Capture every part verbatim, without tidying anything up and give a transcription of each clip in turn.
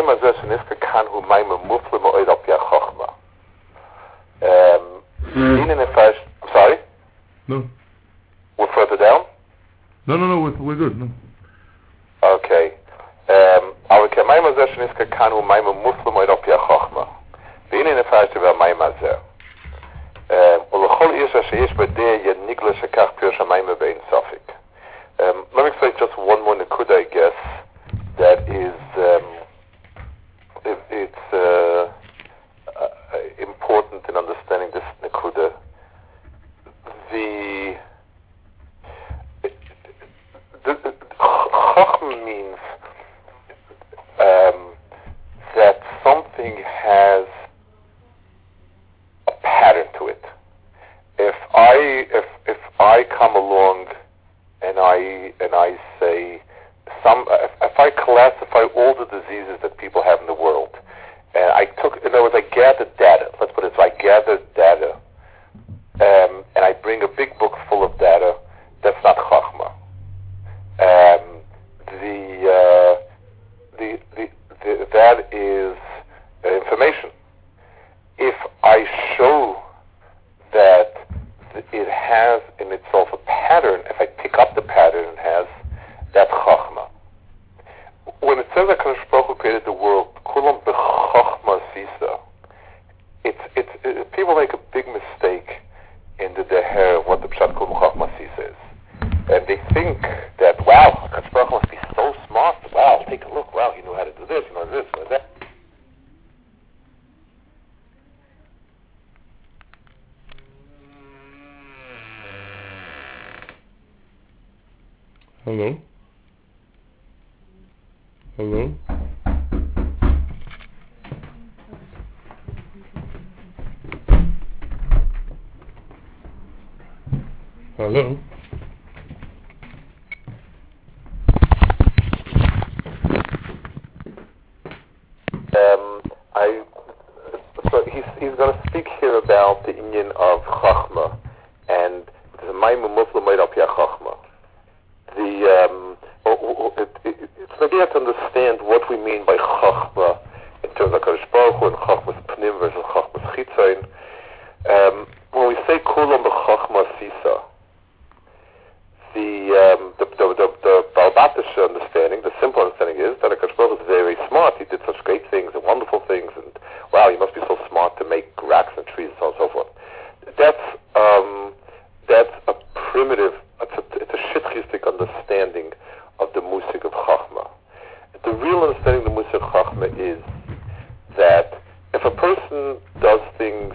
Azeh Sheniska Kanhu Maima Muflim Oid Al Pi HaChochma. Um, in an I'm sorry? No. We're further down? No, no, no, we're, we're good. No. Okay. Um, our Maima Azeh Sheniska Kanhu Maima Muflim Oid Al Pi HaChochma. In an Efesh Vel Maima Azeh. Ulechol Isha Sheish Badeh Yed Nigla Shekach Pirsha Maima Bein Sofik. Um, let me explain just one more Nakuda, I guess, that is, um, it, it's uh, uh, important in understanding this Nakuda. The, the, the, the Chachma means um, that something has a pattern to it. If I, if, if I come along and I and I say some if, if I classify all the diseases that people have in the world, and I took in other words I gathered data. Let's put it so I gathered data, um, and I bring a big book full of data. That's not chachma. Um, the, uh, the, the the that is uh, information. If I show that it has in itself a pattern, if I pick up the pattern it has, that's chachma. When it says that Kadosh Baruch Hu created the world, kulam b'chachma sisa, it's, it's, it, people make a big mistake in the deher of what the pshat kulam b'chachma sisa is. And they think that, wow, Kadosh Baruch Hu must be so smart, wow, take a look, wow, he knew how to do this, he knows this, he knows that. Hello? Hello? Hello? Um, I, so he's, he's going to speak here about the Inyan of Chachma and the Maimon Muslim made up Chachma. The um, it, it, it's maybe to understand what we mean by Chachma in terms of Kadosh Baruch Hu and Chachma's Pnim versus Chachma's Chitzain. Um, when we say Kulam b'Chachma Sisa, the um, the the the, the Balbatish understanding, the simple understanding is that Kadosh Baruch Hu is very smart. He did such great things and wonderful things, and wow, he must be so smart to make rocks and trees and so on and so forth. That's um, that's a primitive. It's a, it's a shitchistic understanding of the musik of Chachma. The real understanding of the musik of Chachma is that if a person does things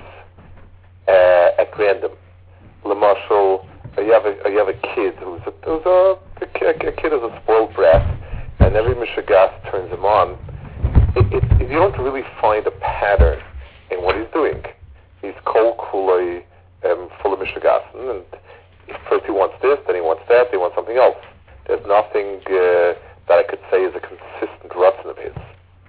uh, at random, l'mashal, you have a you have a kid who's a, who's a, a, kid, a kid who's a spoiled brat, and every mishagas turns him on. It, it, it, you don't really find a pattern in what he's doing. He's kol kuloi, um, full of mishagas, and first he wants this, then he wants that, then he wants something else. There's nothing uh, that I could say is a consistent rutzin of his.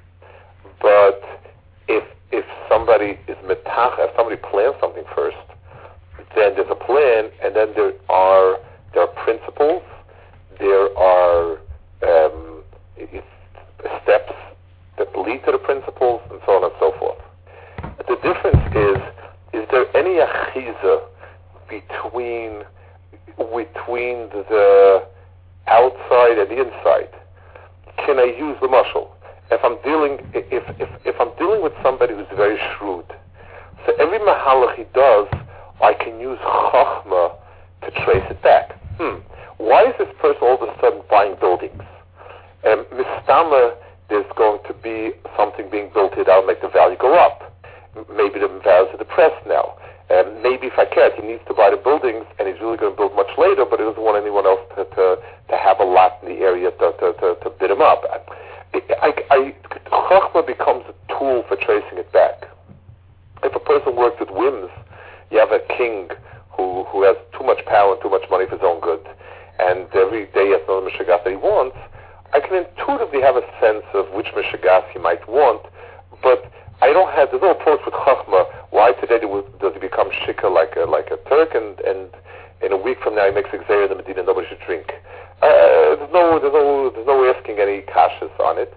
But if if somebody is metach, if somebody plans something first, then there's a plan, and then there are there are principles, there are um, steps that lead to the principles, and so on and so forth. The difference is, is there any achiza between between the outside and the inside? Can I use the muscle? If I'm dealing, if if if I'm dealing with somebody who's very shrewd, so every mahalach he does, I can use chachma to trace it back. Hmm. Why is this person all of a sudden buying buildings? And um, mistama, there's going to be something being built here that will make the value go up. Maybe the values are depressed now. And maybe if I can, he needs to buy the buildings, and he's really going to build much later, but he doesn't want anyone else to to, to have a lot in the area to, to, to, to bid him up. I, I, I, Chachma becomes a tool for tracing it back. If a person works with whims, you have a king who, who has too much power and too much money for his own good, and every day he has another mishagas that he wants. I can intuitively have a sense of which mishagas he might want, but I don't have, there's no approach with Chachma. Why today does he become shikha like a, like a Turk, and, and in a week from now he makes a gzeira in the Medina, nobody should drink. Uh, there's no, there's no, there's no asking any kashas on it.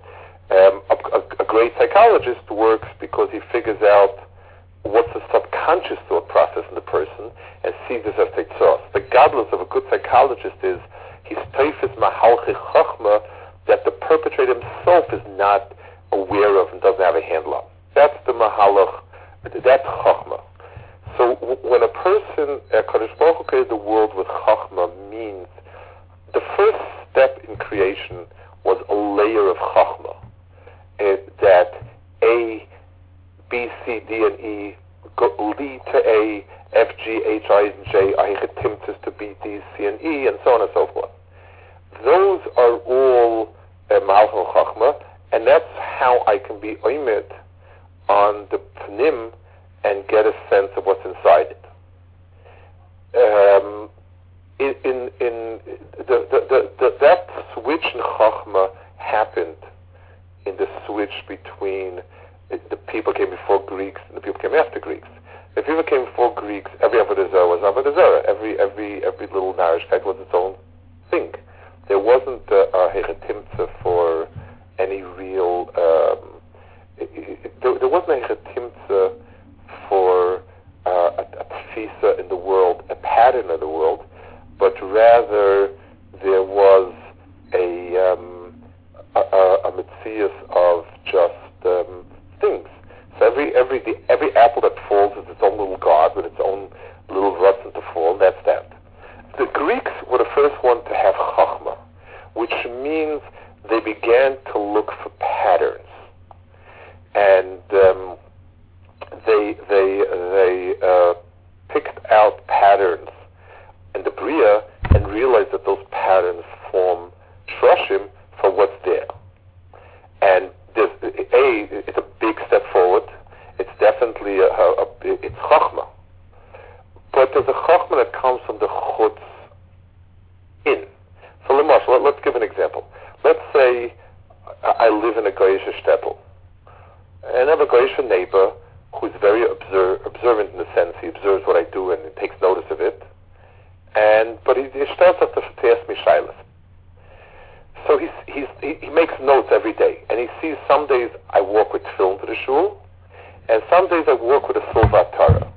Um, a, a, a great psychologist works because he figures out what's the subconscious thought process in the person and sees this as teitzos. The godless of a good psychologist is he's teifes mahalchi chachma that the perpetrator himself is not aware of and doesn't have a handle on. That's the mahalach. That's chachma. So w- when a person, uh, Kadosh Baruch Hu created the world with chachma, means the first step in creation was a layer of chachma. Uh, that A, B, C, D, and E go, lead to A, F, G, H, I, and J, Aichetimtis to B, D, C, and E, and so on and so forth. Those are all Malchus Chachma, and that's how I can be oimed on the Pnim and get a sense of what's inside it. Um, in in, in the, the, the, the, that switch in Chachma happened in the switch between the people came before Greeks and the people came after Greeks. The people came before Greeks, every Avodah Zarah was Avodah Zarah. Every every every little narishkeit was its own thing. There wasn't a, a hechetimtza for any real. Um, it, it, there, there wasn't a hechetimtza for uh, a, a tfisa in the world, a pattern in the world, but rather there was a um, a, a, a metzias of just um, things. So every every the, every apple that falls is its own little god with its own little rutzen to fall. And that's that. The Greeks were the first one to have chachma, which means they began to look for patterns, and um, they they they uh, picked out patterns in the bria and realized that those patterns form shroshim for what's there. And there's a it's a big step forward. It's definitely a, a, a it's chachma, but there's a chachma that comes from the chutz in. So let, let's give an example. Let's say I live in a goyish shtetl, and I have a goyish neighbor who's very observe, observant in the sense he observes what I do and takes notice of it. And but he, he starts up to, to ask me shaylas. So he's, he's, he he makes notes every day, and he sees some days I walk with tefillin to the shul, and some days I walk with a silvat Torah.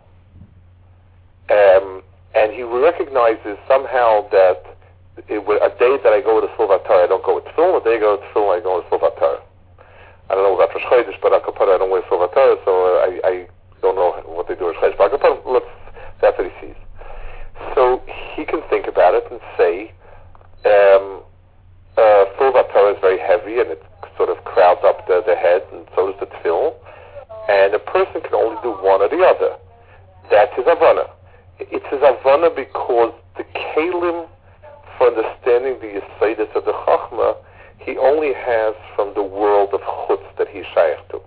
Um, and he recognizes somehow that it, a day that I go with a silvat Torah, I don't go with tefillin. A day I go with tefillin, I go with silvat Torah. I don't know about Rosh Chodesh, but Al Kapara I don't wear silvat Torah, so I, I don't know what they do with Rosh Chodesh. But Al Kapara, let's, that's what he sees. So he can think about it and say, um, uh, silvat Torah is very heavy and it sort of crowds up the, the head, and so does the tefillin. And a person can only do one or the other. That's his avana. It's his avana because the kalim for understanding the yesodus of the chachma he only has from the world of chutz that he's shaykh to.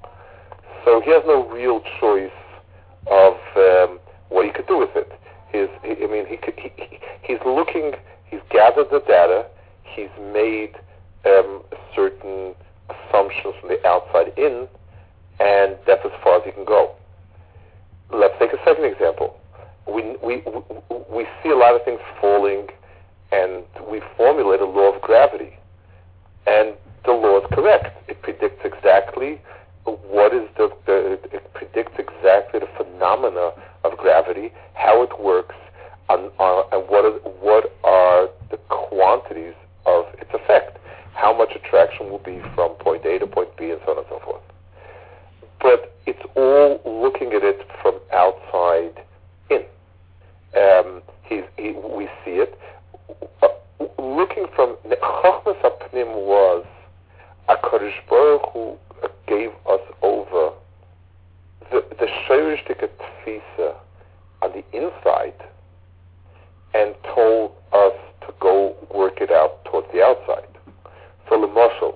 So he has no real choice of um, what he could do with it. His, he, I mean, he, could, he, he he's looking. He's gathered the data. He's made um, certain assumptions from the outside in, and that's as far as he can go. Let's take a second example. We we we see a lot of things falling, and we formulate a law of gravity, and the law is correct. It predicts exactly what is the, the it predicts exactly the phenomena of gravity, how it works, on, on, and what is what are the quantities of its effect, how much attraction will be from point A to point B, and so on and so forth. But it's all looking at it from outside in. Um, he's, he, we see it. Uh, looking from Chachmas HaPnim was HaKadosh Baruch Hu gave us over the the Sheirishtika Tfisa on the inside and told us to go work it out towards the outside. So L'moshel,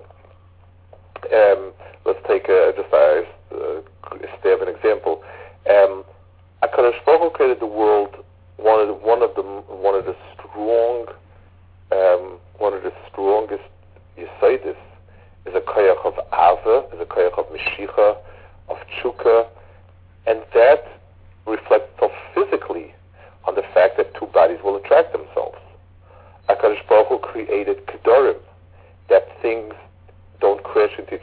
um, let's take a, just a, a stab an example. Um, HaKadosh Baruch Hu created the world. One of the, one of the one of the strong um, one of the strongest yesodis is a koyach of ava, is a koyach of meshicha, of tshuka, and that reflects itself physically on the fact that two bodies will attract themselves. HaKadosh Baruch Hu created kedorim, that things don't crash into each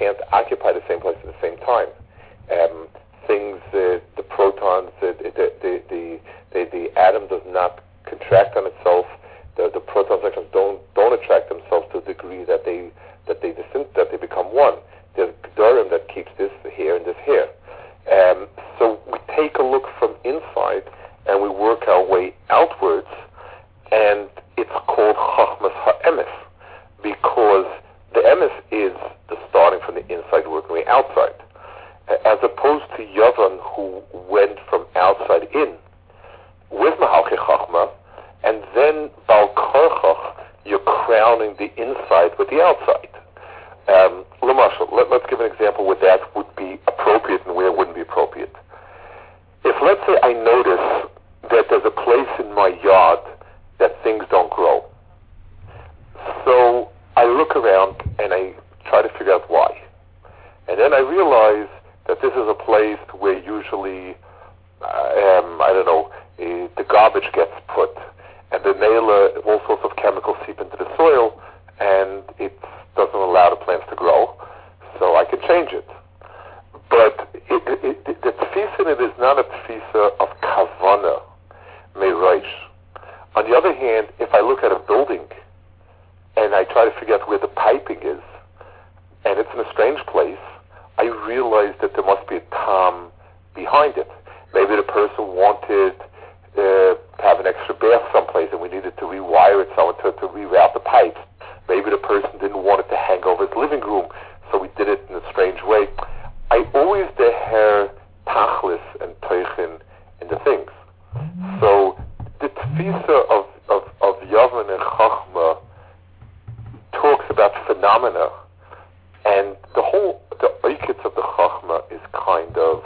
can't occupy the same place at the same time. Um, things, uh, the protons, uh, the, the, the, the, the atom does not contract on itself. The, the protons and electrons don't don't attract themselves to the degree that they that they distinct, that they become one. There's Gedorim that keeps this here and this here. Um, so we take a look from inside and we work our way outwards, and it's called Chachmas HaEmes, because the Emes is the starting from the inside, working way outside, as opposed to Yavan, who went from outside in with Mahalchei Chachma, and then Bal Karchach, you're crowning the inside with the outside. Um, L'mashal, let, let's give an example where that would be appropriate and where it wouldn't be appropriate. If, let's say, I notice that there's a place in my yard that things don't grow, so I look around and I try to figure out why. And then I realize that this is a place where usually, uh, um, I don't know, uh, the garbage gets put, and the nail, all sorts of chemicals seep into the soil, and it doesn't allow the plants to grow, so I can change it. But it, it, it, the tefisa in it is not a tefisa of kavana, meirosh. On the other hand, if I look at a building and I try to figure out where the piping is, and it's in a strange place, I realize that there must be a tam behind it. Maybe the person wanted uh, to have an extra bath someplace, and we needed to rewire it someone to, to reroute the pipes. Maybe the person didn't want it to hang over his living room, so we did it in a strange way. I always deher tachlis and teichin in the things. So the tefisa of, of, of Yavan and Chachma talks about phenomena, and the whole, the oikets of the Chachma is kind of,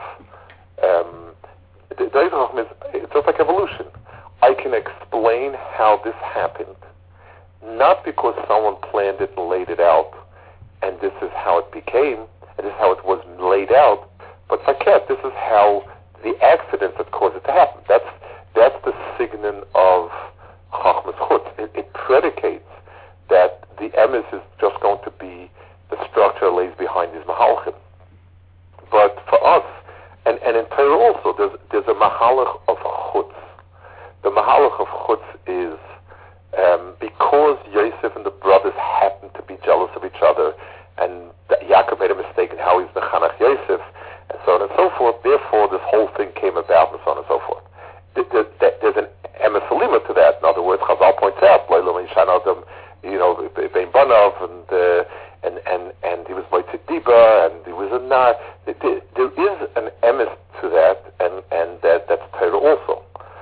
um, the, the Chachma is, it's just like evolution. I can explain how this happened, not because someone planned it and laid it out, and this is how it became, and this is how it was laid out, but faket, this is how the accidents that caused it to happen. That's that's the signon of Chachmas Chutz. It, it predicates that the emes is just going to be the structure that lays behind these mahalchim. But for us, and, and in Torah also, there's, there's a mahalach of chutz. The mahalach of chutz is um, because Yosef and the brothers happened to be jealous of each other, and Yaakov made a mistake in how he's mechanach Yosef, and so on and so forth, therefore this whole thing came about, and so on and so forth. There's an emes salima to that. In other words, Chazal points out, you know, Bein Banav, and uh, and and and he was Motzei Diba, and he was a nar. There, there is an emes to that, and and that that's Torah also.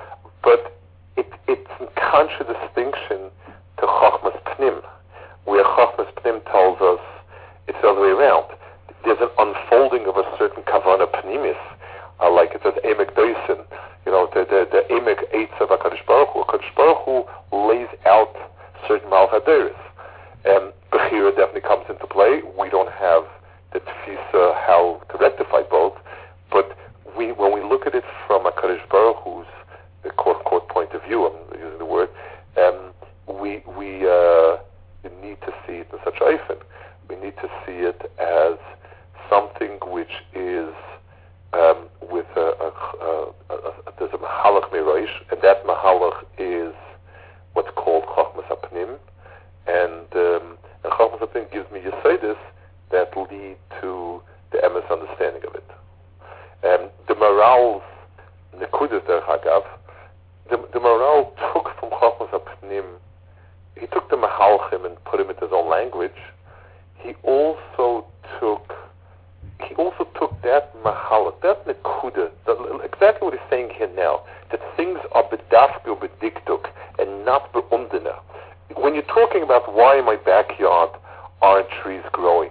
But it, it's in contradistinction to Chachmas Pnim, where Chachmas Pnim tells us it's the other way around. There's an unfolding of a certain kavana pnimis, uh, like it says Emek Doisen, you know, the the, the Emek Eitz of HaKadosh Baruch Hu. HaKadosh Baruch Hu lays out certain malchaderes. Um, Bechira definitely comes into play. We don't have the tefisa how to rectify both, but we when we look at it from HaKadosh Baruch Hu's the quote-unquote point of view, I'm using the word, um, we we uh, need to see it in such oifen. We need to see it as something which is um, with a, a, a, a, a there's a mahalach meirosh, and that mahalach is what's called Chachmas HaPnim, and um, and Chachmas HaPnim gives me Yesodis that lead to the emes understanding of it. Um, the Maral's Nekudas Derech Hagav, the, the Maral took from Chachmas HaPnim, he took the Mahalchim and put him into his own language. He also took he also took that Mahalach, that Nekuda, exactly what he's saying here now, that things are bedafke bediktuk and not beumdina. When you're talking about why in my backyard aren't trees growing,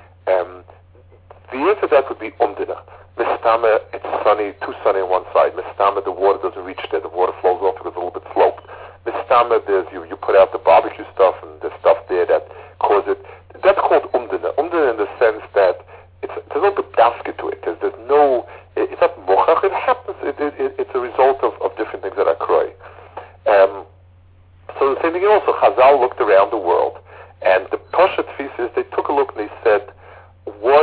um, the answer to that would be umdina. Mistama, it's sunny, too sunny on one side. Mistama, the water doesn't reach there. The water flows off because it's a little bit sloped. Mistama, there's you, you put out the barbecue stuff and there's stuff there that causes it. That's called umdina. Umdina in the sense that it's, there's no basket to it. There's, there's no, it, it's not mochach. It happens. It, it, it, it's a result of, of different things that occur. Um, so the same thing also, Chazal looked around the world, and the Pasha Tfis is they took a look and they said, what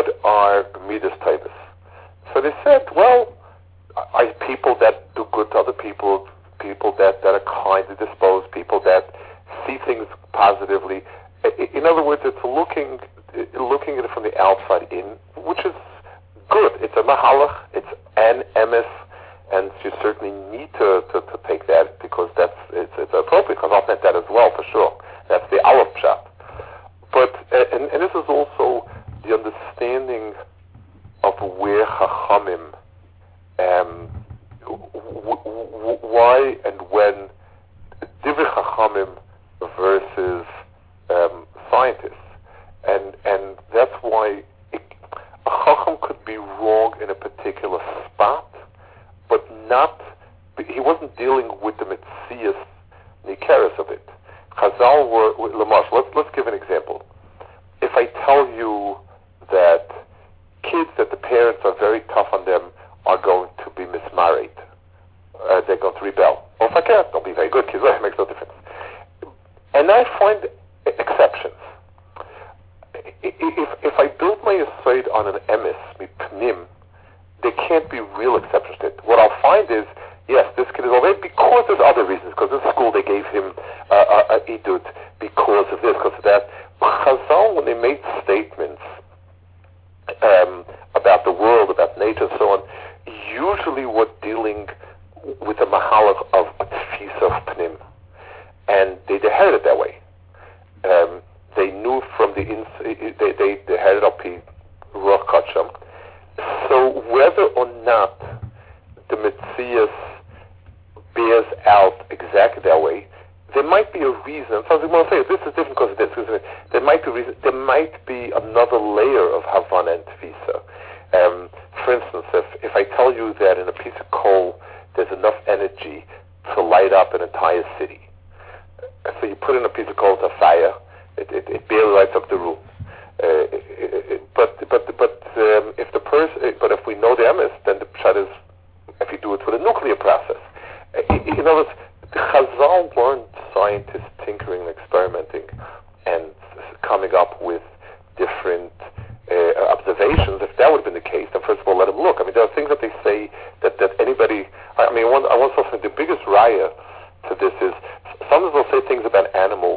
Midas Tavis. So they said, well, I, people that do good to other people, people that, that are kindly disposed, people that see things positively. In other words, it's looking looking at it from the outside in, which is good. It's a mahalach, it's an emes, and you certainly need to, to, to take that because that's it's, it's appropriate. Because I've meant that as well, for sure. That's the aleph pshat. But and, and this is also the understanding of where Chachamim, um, w- w- why and when Divrei Chachamim versus um, scientists, and and that's why it, a Chacham could be wrong in a particular spot, but not. He wasn't dealing with the Metzias Nikeres of it. Chazal were Lamash. Let's let's give an example. If I tell you that kids that the parents are very tough on them are going to be mismarried, uh, they're going to rebel. Or if I can't, they'll be very good kids. It makes no difference. And I find exceptions. If if I build my aside on an emes mipnim, there can't be real exceptions to it. What I'll find is, yes, this kid is already because there's other reasons. Because in school they gave him uh, a idut because of this, because of that. Chazal, when they made statements um, about the world, about nature, and so on, usually were dealing with a mahalach of a tfisa of pnim, and they, they had it that way. Um, they knew from the ins- they they they had it up in Ruach Kacham. So whether or not the Metzias bears out exactly that way, there might be a reason. So I was going to say, this is different because of this. Because there might be a reason. There might be another layer of Havana and Tfisa. Um, for instance, if, if I tell you that in a piece of coal there's enough energy to light up an entire city, so you put in a piece of coal, it's a fire, it, it, it barely lights up the room. Uh, it, it, but but but um, if the person, but if we know the emes, then the pshat is if you do it with a nuclear process. Uh, in other words, Chazal weren't scientists tinkering and experimenting and coming up with different uh, observations. If that would have been the case, then first of all, let them look. I mean, there are things that they say that, that anybody, I mean, one, I once saw something, the biggest raya to this is, sometimes they'll say things about animals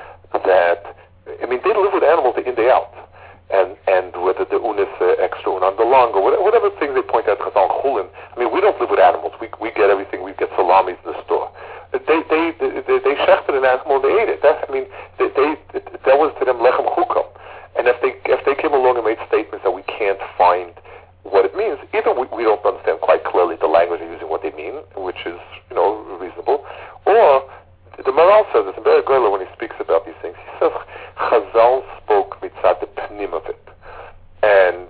that, I mean, they live with animals day in, day out. And and whether the unis uh, extra un on the lung or whatever, whatever things they point out, Chazal Chulin. I mean, we don't live with animals. We we get everything. We get salamis in the store. They they they they, they shechted an animal and they ate it. That's, I mean, they, they that was to them lechem chukam. And if they if they came along and made statements that we can't find what it means, either we, we don't understand quite clearly the language they're using, what they mean, which is, you know, reasonable, or the Maral says it's very good when he speaks about these things. He says Chazal spoke mitzad the pnim of it, and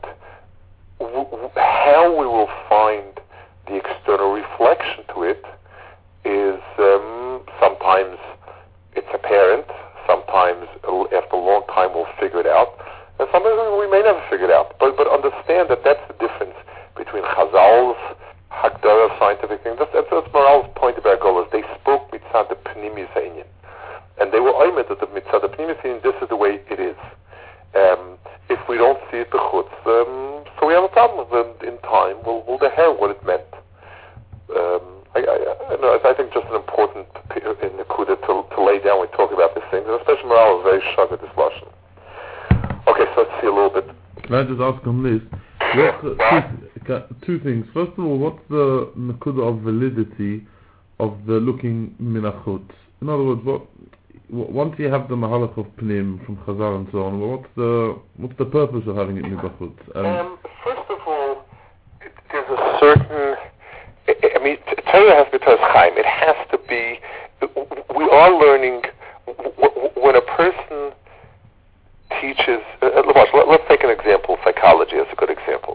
w- w- how we will find the external reflection to it is um, sometimes it's apparent, sometimes after a long time we'll figure it out, and sometimes we may never figure it out. But but understand that that's the difference between Chazal's Hagdara scientific thing. That's, that's, that's Moral's point about Golas. They spoke mitzad the pnimis ha'inyan, and they were oimed that the mitzad the pnimis ha'inyan, this is the way it is. Um, if we don't see it b'chutz, um, so we have a problem. Then in time, we'll we'll deher what it meant. Um, I, I, I, know, I think just an important in the Kuda to, to lay down when we talk about these things, and especially Moral is very shocked at this lesson. Okay, so let's see a little bit. Can I just ask on this? What, uh, two, two things. First of all, what's the Nakuda of validity of the looking minachut? In other words, what once you have the mahalach of pnim from Chazal and so on, what's the what's the purpose of having it mibachut? Um, first of all, it, there's a certain. I, I mean, Torah has to be Torah's chaim. It has to be. We are learning when a person teaches. Uh, let, let's take an example. Psychology is a good example.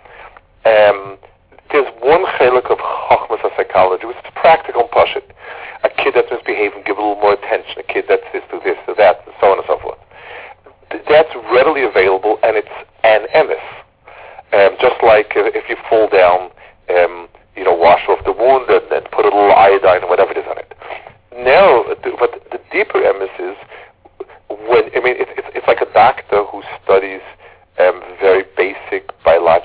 Um, there's one chelik of chachmas of psychology, which is practical and pashut. A kid that's misbehaving, give a little more attention. A kid that's this to this to that, and so on and so forth. That's readily available, and it's an emes. Um, just like if you fall down, um, you know, wash off the wound and, and put a little iodine or whatever it is on it. Now, but the deeper emes is when, I mean, it, it's, it's like a doctor who studies um, very basic biological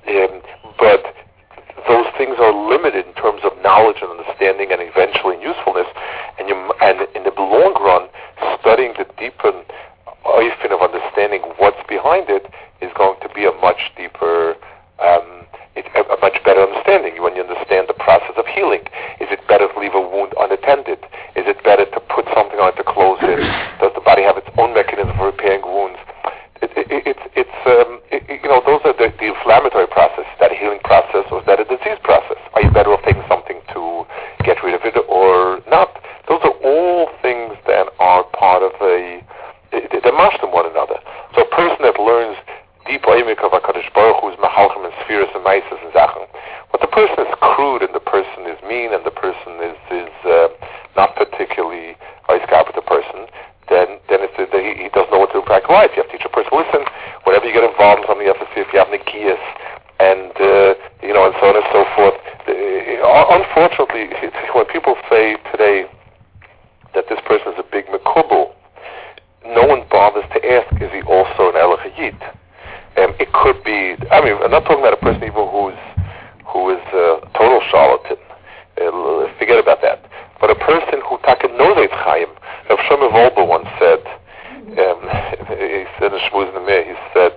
Um, but those things are limited in terms of knowledge and understanding and eventually in usefulness. And, you, and in the long run, studying the deeper oifin of understanding what's behind it is going to be a much deeper, um, it, a, a much better understanding. When you understand the process of healing, is it better to leave a wound unattended? Is it better to put something on it to close it? Does the body have its own mechanism for repairing wounds? It, it, it, it's, it's um, it, you know, those are the, the inflammatory process. Is that a healing process, or is that a disease process? Are you better off taking something to get rid of it or not? Those are all things that are part of a, they match them one another. So a person that learns deep oimik of HaKadosh Baruch Hu's Mahalchim and Spheres and Meises and Zachen, but the person is crude and the person is mean and the person is, is uh, not particularly oiskar with the person, then then it's, uh, he, he doesn't know what to do in practical life. You have to teach a person, listen, whenever you get involved in something, you have to see if you have Nikias and, uh, you know, and so on and so forth. Uh, unfortunately, when people say today that this person is a big mekubal, no one bothers to ask, is he also an Elach Yid? Um, it could be, I mean, I'm not talking about a person even who's, who is a total charlatan. Uh, forget about that. But a person who taka knows Eitz Chaim. Rav Shlomo Wolbe once said, um, he said in Shmuz Nemeh, he said,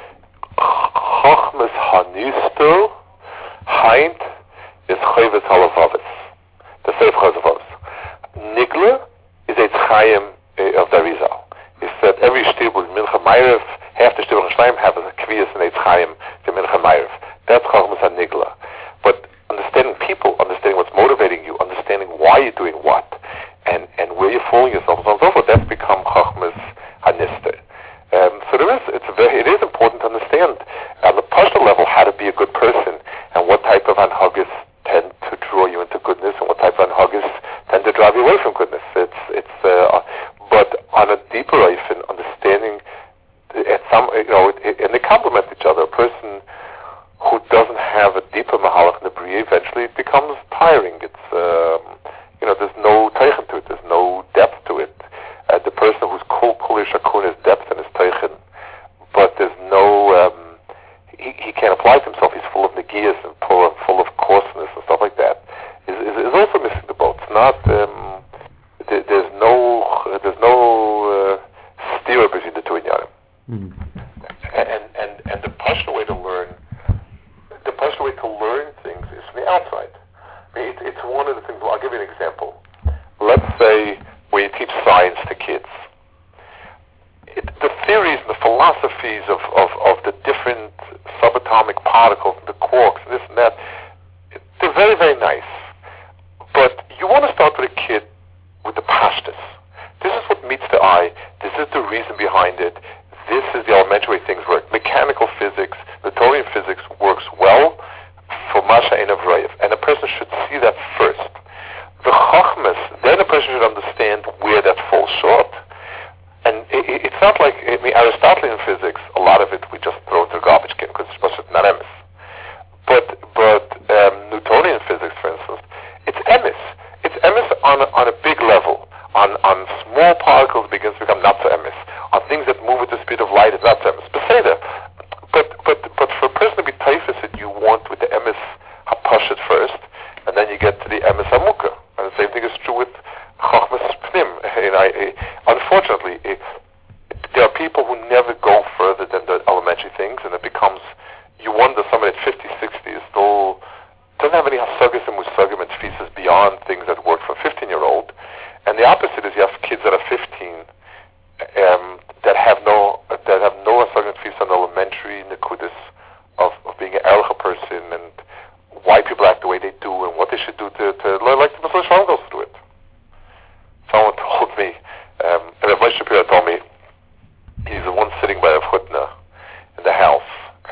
Chochmas hanistu heint is choyves halavavis. The Seif Chazavavis. Nigla is Eitz Chaim of the Arizal. He said every shtibul in Mincha Ma'ariv, half the shtibul in Shleim have a kviyas in Eitz Chaim to Mincha Ma'ariv. That's Chochmas hanigla. But understanding people, understanding what's motivating you, understanding why you're doing what, and, and where you're fooling yourself, and so on and so forth, that's become Chochmas haniste. Um, so there is, it's very, it is important to understand on the personal level how to be a good person and what type of anhagas tend to draw you into goodness and what type of anhagas tend to drive you away from goodness. It's, it's, uh, but on a deeper life and understanding at some, you know, it, and they complement each other. A person who doesn't have a deeper mahalach in the bria, eventually it becomes tiring. It's, um, you know, there's no teichen to it. There's no depth to it. Uh, the person who's kol kol shakun is depth and is teichen, but there's no, um, he, he can't apply to himself. He's full of negias and full of, full of coarseness and stuff like that. Is, is, is also missing the boat. It's not, um, there, there's no, uh, there's no uh, steer between the two in Yarim. Mm. And, and, and the personal way to learn, the personal way to learn things is from the outside. I mean, it, it's one of the things, well, I'll give you an example. Let's say where you teach science to kids. It, the theories and the philosophies of, of, of the different subatomic particles, the quarks, this and that, they're very, very nice. But you want to start with a kid with the pashtus. This is what meets the eye. This is the reason behind it. This is the elementary way things work. Mechanical physics, Newtonian physics works well for Masha and Avrayev. And a person should see that first. The Chochmas, then a person should understand where that falls short. And it, it's not like, I mean, Aristotelian physics, a lot of it we just throw into the garbage can because it's supposed to be not emes. But, but um, Newtonian physics, for instance, it's emes. It's emes on a, on a big level. On, on small particles it begins to become not so emes. On things that move at the speed of light, it's not so emes. Beseder. But, but, but for a person to be typhus, it you want with the emes hapashit first, and then you get to the emes hamukah. And the same thing is true with Chochmas Pnim. And I, I, unfortunately, it, there are people who never go further than the elementary things, and it becomes, you wonder, somebody at fifty, sixty is still, doesn't have any hasagis and musagim and tfises beyond things that work for a fifteen-year-old. And the opposite is you have kids that are fifteen um, that have no that have no hasagim and tfis on elementary nekudis of, of being an erlich person and why people act the way they do and what they should do to, to like the Messiah Shalom goes through it. Someone told me, um, and Rav Moshe Shapiro told me, he's the one sitting by Rav Hutner in the house,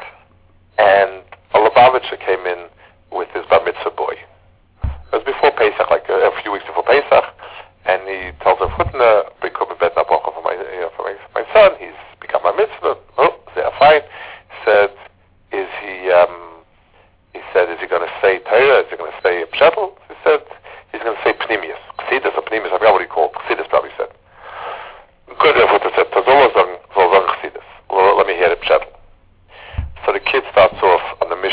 and a Lubavitcher came in with his bar mitzvah boy. It was before Pesach, like a, a few weeks before Pesach, and he tells Rav Hutner, "Become a bet nabocha for my, you know, for my, my son. He's become a mitzvah. Oh, they're fine." He said, "Is he?" Um, He said, is he going to say Torah? Is he going to say Pshatel? He said, he's going to say Pnimius. Chassidus or Pnimius, I forgot what he called. Chassidus probably said. Good, Rav Hutner said, Let me hear the Pshatel. So the kid starts off on the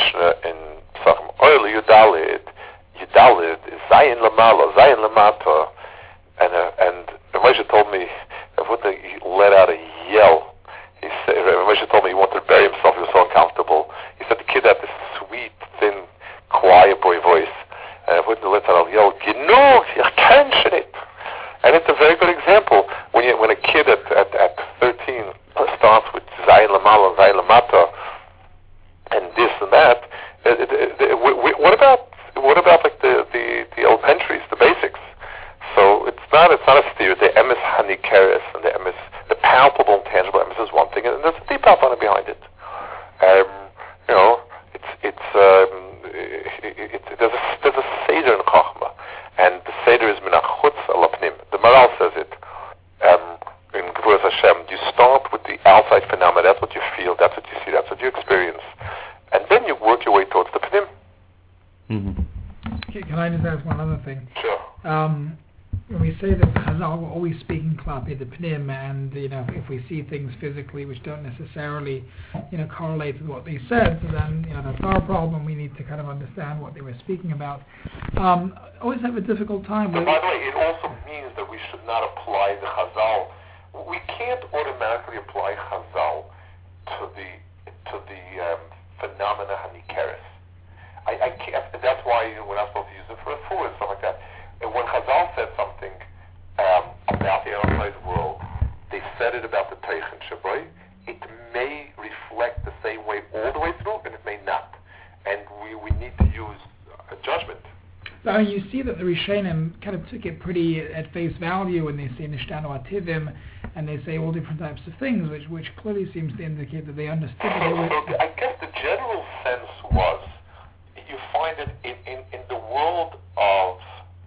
that, it, it, it, it, w- w- what about what about like the, the, the elementaries, the basics? So it's not it's not a steer. The emes hanikeres and the emes, the palpable and tangible emes is one thing, and there's a deep alpana behind it. Um, you know, it's it's um, it, it, it, there's a there's a seder in chachma, and the seder is minachutz alapnim. The Maral says it um, in Gevuras Hashem. You start with the outside phenomena. That's what you feel. That's what you see. That's what you experience, and then you work your way towards the pnim. Mm-hmm. Okay, can I just ask one other thing? Sure. Um, when we say that Chazal were always speaking klapi the pnim, and you know, if we see things physically which don't necessarily, you know, correlate with what they said, so then you know that's our problem. We need to kind of understand what they were speaking about. Um, I always have a difficult time with. By the way, it also means that we should not apply the Chazal. We can't automatically apply Chazal to the to the um, phenomena hanikeres. I, I can't. That's why you know, we're not supposed to use it for a fool and stuff like that. And when Chazal said something um, about the outside world, they said it about the Teichen Shabbai. It may reflect the same way all the way through, and it may not. And we, we need to use a judgment. I mean, you see that the Rishonim kind of took it pretty at face value when they say Nishtanu Ativim, and they say all different types of things, which which clearly seems to indicate that they understood that they were. So I guess the general sense was, you find it in, in, in the world of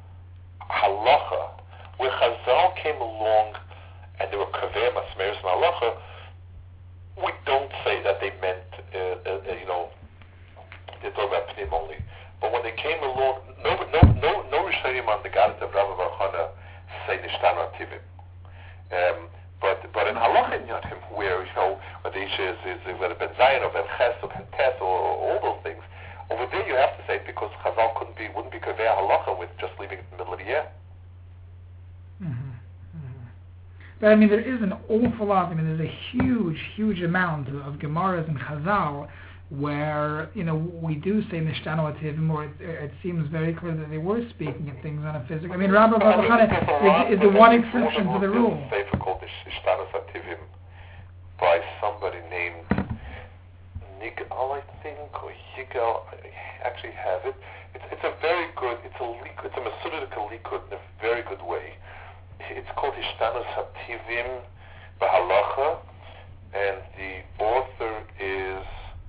halacha, where Chazal came along and there were kaveh masmeres and halacha, we don't say that they meant, uh, uh, you know, they're talking about pnim only. But when they came along, no, no, no, no Rishonim on the Gadat of Rabbi Barchana say nishtanu ativim. Um, but but in halacha in Yodim, where you know, where the issue is, is whether ben zayin or ben ches or ben tes or, or all those things. Over there, you have to say it because Chazal couldn't be, wouldn't be kaveh halacha with just leaving it in the middle of the year. Mm-hmm. Mm-hmm. But I mean, there is an awful lot. I mean, there's a huge, huge amount of, of Gemaras and Chazal where you know we do say nishtanu ativim, or it, it seems very clear that they were speaking of things on a physical. I mean, Rabbi Barchana is, is the one exception to the rule. There's a sefer called Nishtanu Ativim by somebody named Nigal, I think, or Yigal. I actually have it. It's, it's a very good, it's a likud, it's a Masudika likud in a very good way. It's called Ishtanus Hativim Bahalacha, and the author is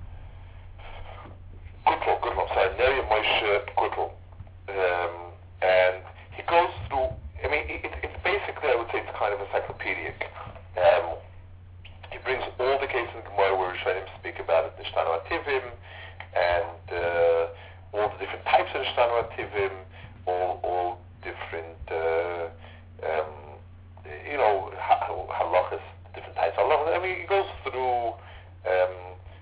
Guttel, Guttel, I'm sorry, Neri Moshe Guttel. Um, and he goes through, I mean, it, it's basically, I would say, it's kind of encyclopedic. Um, He brings all the cases in Gemara where Rishonim speak about it, Nishtanu Ativim, and uh, all the different types of Nishtanu Ativim, all, all different, uh, um, you know, halachas, different types of halachas. I mean, he goes through um,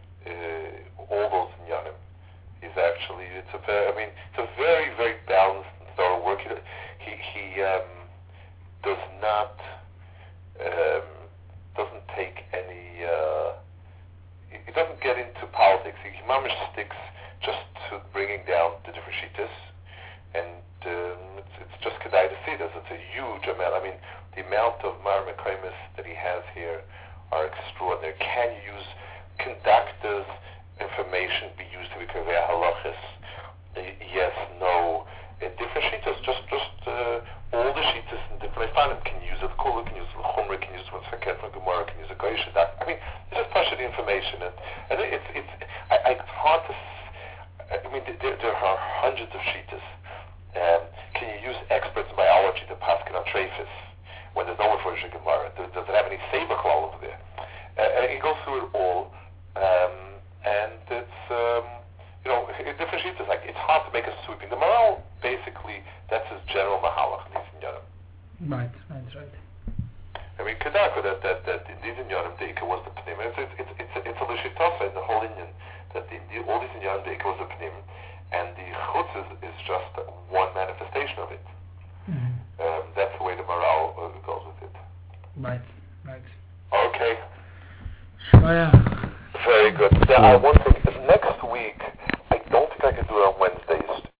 uh, all those inyanim. He's actually, it's a very, I mean, it's a very, very balanced and thorough work. He, he um, does not, um, doesn't take any, uh, he doesn't get into politics. He mamish sticks just to bringing down the different shittas, and um, it's, it's just kedai to see this. It's a huge amount. I mean, the amount of Mar Mekaimis that he has here are extraordinary. Can you use conductors information be used to be kaveh halachis? Uh, yes, no. Uh, different shittas, just just uh, all the shittas in different Ifanim can use it. Kula can use it. Chumra can use it. What's Saket from Gemara can use it. Goyish. I mean, it's just partial the information, and, and it's it's I, I, it's hard to. I mean, there, there are hundreds of shittas. Um, can you use experts in biology to paskin on trephis when there's no one for Gemara? Does, does it have any saber klal over there? Uh, and he goes through it all, um, and it's um, you know different shittas. Like it's hard to make a sweeping. The Maral basically that's his general mahalach. Right, that's right. I mean, Kedaka, that, that, that in these inyanim, the Ika was the Pnim. It's, it's, it's, it's, it's a Lishitafa in the whole Indian, that the, the, all these inyanim, the Ika was the Pnim, and the Chutz is, is just one manifestation of it. Mm-hmm. Um, that's the way the Maral uh, goes with it. Right, right. Okay. Shmaya. Very good. Now, I want